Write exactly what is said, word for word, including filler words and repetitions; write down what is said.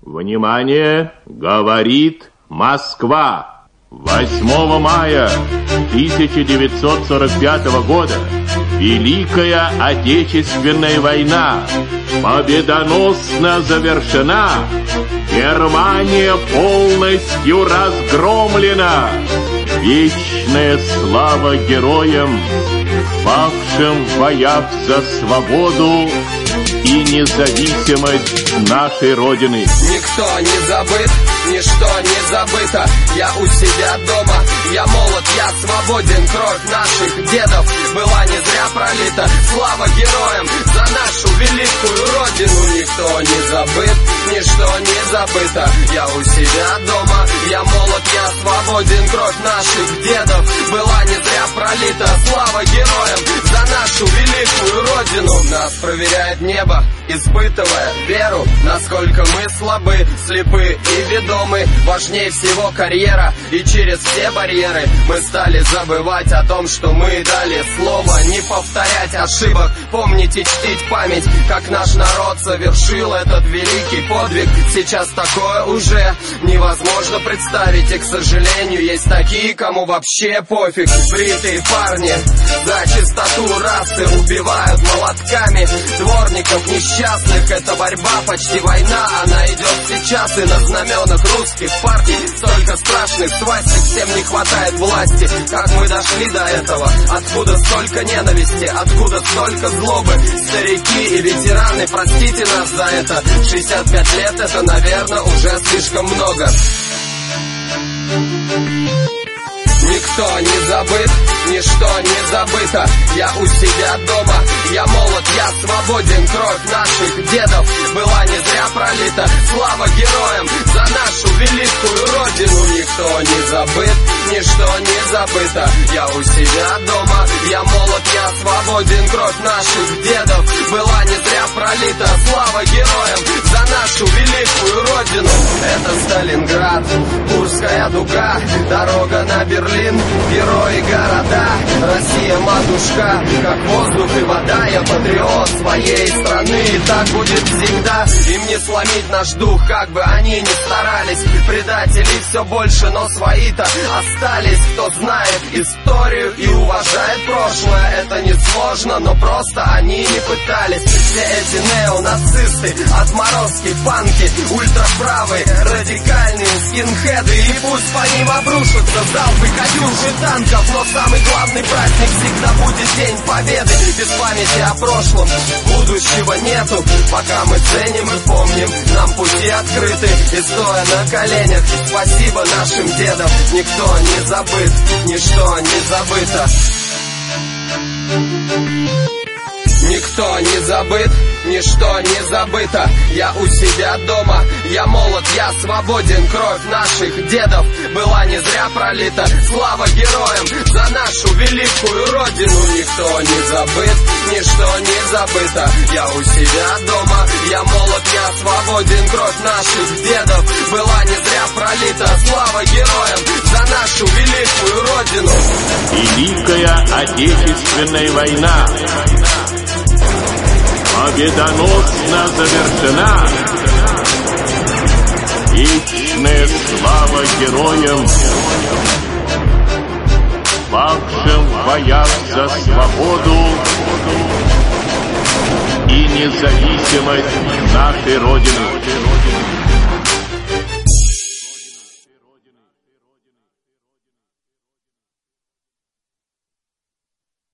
Внимание! Говорит Москва! восьмого мая тысяча девятьсот сорок пятого года Великая Отечественная война победоносно завершена. Германия полностью разгромлена. Вечная слава героям, павшим в боях за свободу и независимость нашей Родины. Никто не забыт, ничто не забыто. Я у себя дома, я молод, я свободен. Кровь наших дедов была не зря пролита. Слава героям за нашу великую Родину. Никто не забыт, ничто не забыто. Я у себя дома, я молод, я свободен. Кровь наших дедов была не зря пролита. Слава героям за нашу великую Родину. Нас проверяет небо, испытывая веру, насколько мы слабы, слепы и ведомы. Важнее всего карьера, и через все барьеры мы стали забывать о том, что мы дали слово. Не повторять ошибок, помнить и чтить память, как наш народ совершил этот великий подвиг. Сейчас такое уже невозможно представить, и, к сожалению, есть такие, кому вообще пофиг. Бритые парни за чистоту расы убивают молотками дворников несчастных. Это борьба, почти война, она идет сейчас. И на знаменах русских партий столько страшных свастик. Всем не хватает власти. Как мы дошли до этого? Откуда столько ненависти? Откуда столько злобы? Старики и ветераны, простите нас за это. шестьдесят пять лет, это, наверное, уже слишком много. Никто не забыт, ничто не забыто. Я у себя дома, я молод, я свободен. Кровь наших дедов была не зря пролита. Слава героям за нашу великую Родину. Никто не забыт, ничто не забыто. Я у себя дома, я молод, я свободен. Кровь наших дедов была не зря пролита. Слава героям за нашу великую Родину. Это Сталинград, Курская дуга, дорога на Берлин. Герои города, Россия матушка, как воздух и вода. Я патриот своей страны, и так будет всегда. Им не сломить наш дух, как бы они ни старались. Предателей все больше, но свои-то остались. Кто знает историю и уважает прошлое, это не сложно, но просто они не пытались. Все эти неонацисты, отморозки, панки, ультраправые, радикальные скинхеды. И пусть по ним обрушатся залпы катюши танков, но самый главный праздник всегда будет День Победы. Без памяти о прошлом будущего нету. Пока мы ценим и помним, нам пути открыты. И стоя на коленях, спасибо нашим дедам. Никто не забыт, ничто не забыто. Никто не забыт, ничто не забыто. Я у себя дома, я молод, я свободен. Кровь наших дедов была не зря пролита. Слава героям за нашу великую Родину. Никто не забыт, ничто не забыто. Я у себя дома, я молод, я свободен. Кровь наших дедов была не зря пролита. Слава героям за нашу великую Родину. Великая Отечественная война победоносно завершена. Вечная слава героям, павшим в боях за свободу и независимость нашей Родины.